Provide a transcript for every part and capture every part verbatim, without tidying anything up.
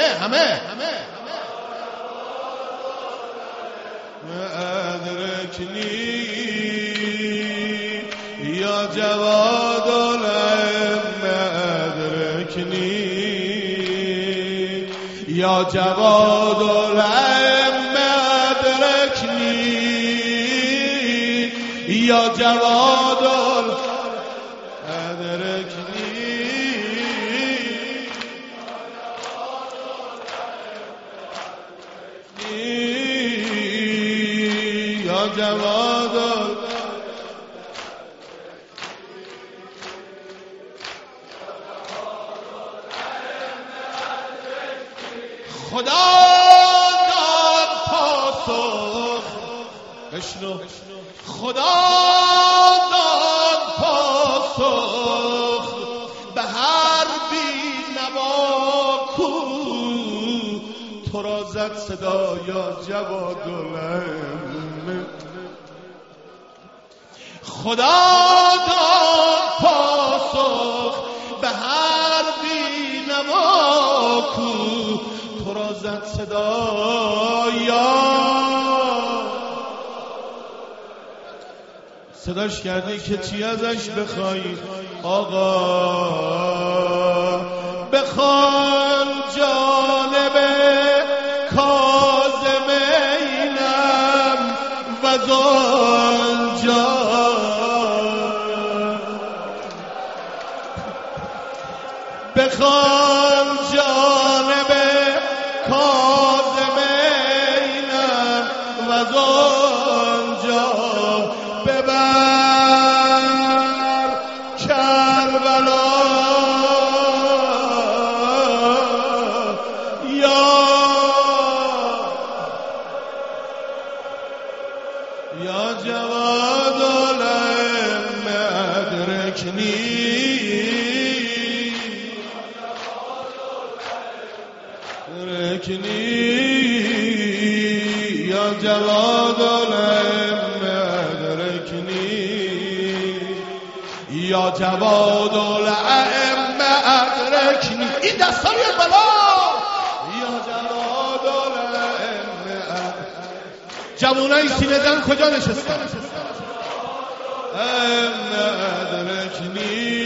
همه ادرکنی یا جواد الائمه ادرکنی یا جواد الائمه ادرکنی یا جواد ادرکنی یا جواد خدا داد پاسخ بشنو خدا داد پاسخ به هر بی‌نوا کو تو را زد صدا یا جواد الائمه خدا داد پاسخ به هر بی‌نوا کو تو را زد صدا یا صداش کردی که چی ازش بخوای آقا بخوان جانب کاظمینم و زلجان بخوان جانب کاظمینم و زلجان ببر کربلا یا یا جواد الائمه ادرکنی ادرکنی یا جواد الائمه یا جواد الائمه ادرکنی این دستان یه بلا یا جواد الائمه جوانای سینه زن کجا نشستن ائمه ادرکنی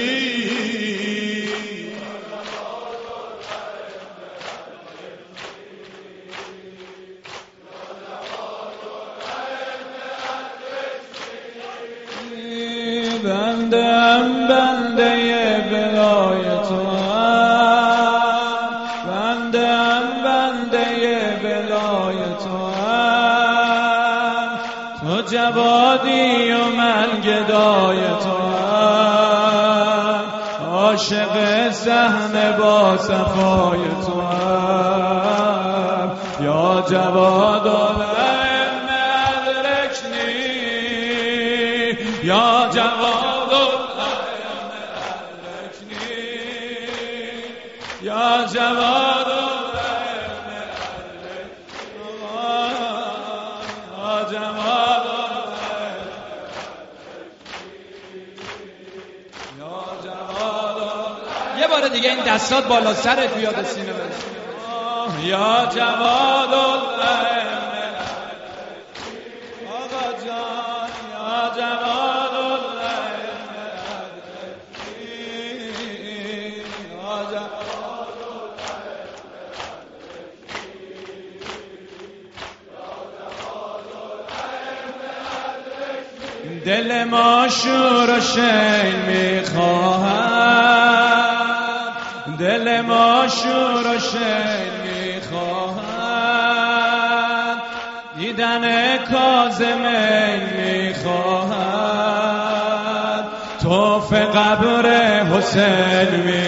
بندم بنده بلای تو هم بندم بنده بلای تو هم تو جوادی و من گدای تو هم عاشق صحنه با صفای تو هم یا جواد الائمه ادرکنی یا جواد الائمه ادرکنی یا جواد الائمه ادرکنی یا جواد یا جواد یه بار دیگه این دستات بالا سرت بیاد سینه برسید یا جواد الائمه آقا جان یا جواد الائمه یا جواد الائمه دل ما شور و شیل میخواهد دل ما شور و شیل میخواهد دیدن کاظمین میخواهد طوف قبر حسین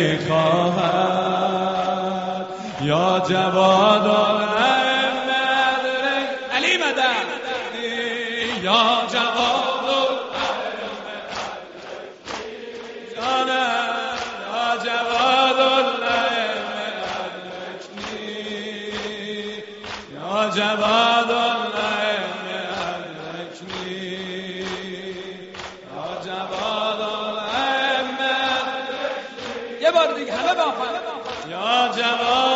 میخواهد یا جواد الائمه علی مدد یا جواد الائمه جانم یا جواد الائمه یا جواد الائمه یا جواد الائمه یه بار دیگه همه با هم یا جواد